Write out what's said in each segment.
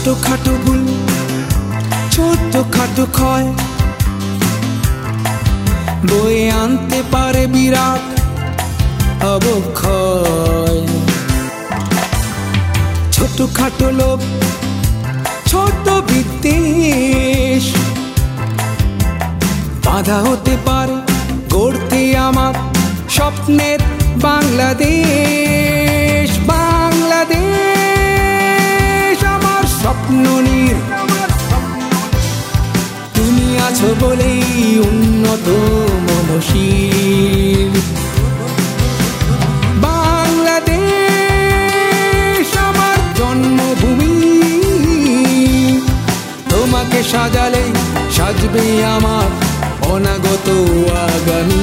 ছোটখাটো ভুল, ছোটখাটো ক্ষয় বয়ে আনতে পারে বিরাট অবক্ষয়। ছোটখাটো লোভ, ছোট বিদ্বেষ বাধা হতে পারে গড়তে আমার স্বপ্নের বাংলাদেশ। বাংলাদেশ আমার স্বপ্ন নীড়, তুমি আছো বলেই উন্নত মমশীল। বাংলাদেশ আমার জন্মভূমি, তোমাকে সাজালে সাজবে আমার অনাগত আগামী।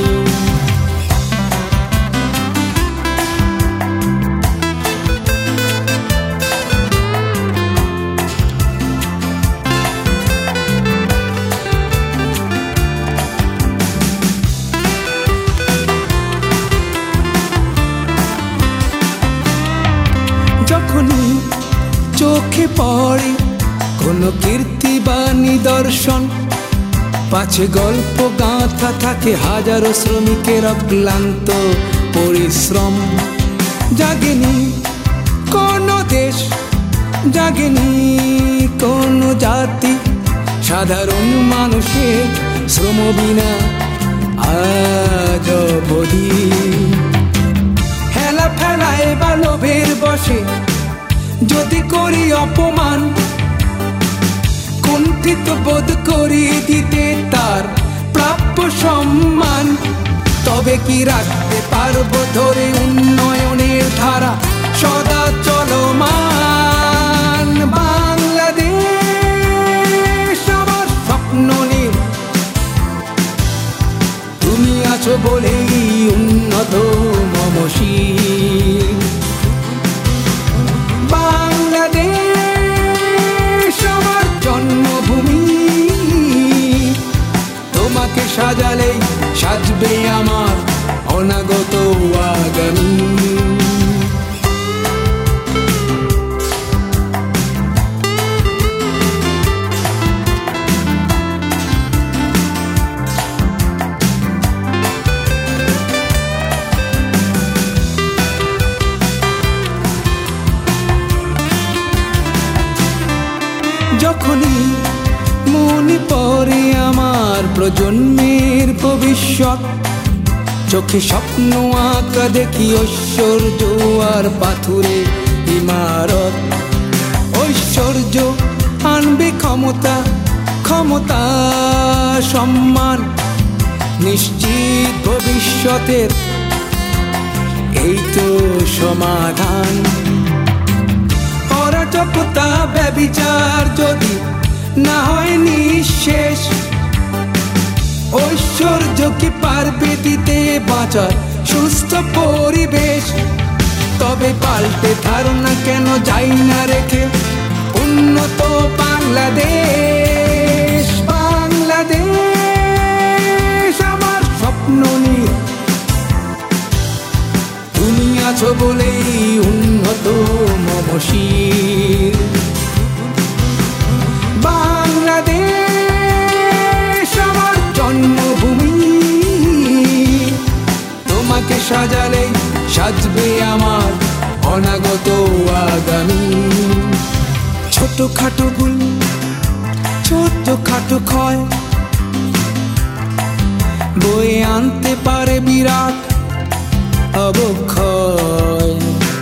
যখনই চোখে পড়ে কোনো কীর্তি বা নিদর্শন, পাছে গল্প গাঁথা থাকে হাজারো শ্রমিকের অক্লান্ত পরিশ্রম। জাগেনি কোনো দেশ, জাগেনি কোনো জাতি, সাধারণ মানুষের শ্রম বিনা আজ অবধি। হেলা ফেলায় বা লোভের বসে যদি করি অপমান, কুণ্ঠিত বোধ করি দিতে তার প্রাপ্য সম্মান। তবে কি রাখতে পারবো ধরে উন্নয়নের ধারা সদা চলমান। বাংলাদেশ আমার স্বপ্ন নীড়, তুমি আছো বলেই উন্নত মমশীল। বাংলাদেশ আমার জন্মভূমি, তোমাকে সাজালেই সাজবে আমার অনাগত আগামী। যখনই মনে পড়ে আমার প্রজন্মের ভবিষ্যৎ, চোখে স্বপ্ন আঁকা দেখি ঐশ্বর্য আর পাথুরে ইমারত। ঐশ্বর্য আনবে ক্ষমতা, ক্ষমতা সম্মান, নিশ্চিত ভবিষ্যতের এই তো সমাধান। অরাজকতা ব্যভিচার যদি না হয় নিঃশেষ, ঐশ্বর্য কি পারবে দিতে বাঁচার সুস্থ পরিবেশ। তবে পাল্টে ধারণা কেন যাই না রেখে উন্নত বাংলাদেশ। বাংলাদেশ আমার স্বপ্ন নীড়, তুমি আছো বলেই উন্নত মমশীল। বাংলাদেশ আমার জন্মভূমি, তোমাকে সাজালে সাজবে আমার অনাগত আগামী। ছোটখাটো ভুল, ছোটখাটো ক্ষয় বয়ে আনতে পারে বিরাট অবক্ষয়।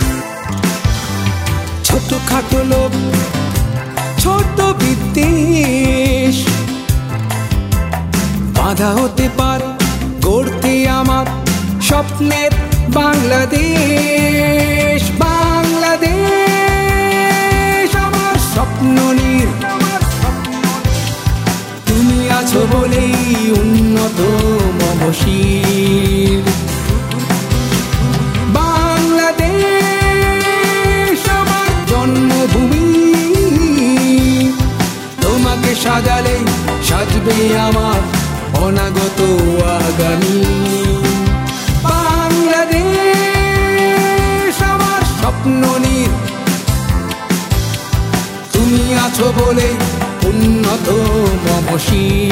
ছোটখাটো লোভ, ছোট বিদ্বেষ বাধা হতে পারে গড়তে আমার স্বপ্নের বাংলাদেশ। বাংলাদেশ আমার স্বপ্ন নীড়, তুমি আছো বলেই উন্নত মমশীল। বাংলাদেশ আমার জন্মভূমি, তোমাকে সাজালে সাজবে আমার অনাগত আগামী। বাংলাদেশ আমার স্বপ্ন নীড়, তুমি বলে উন্নত মম শির।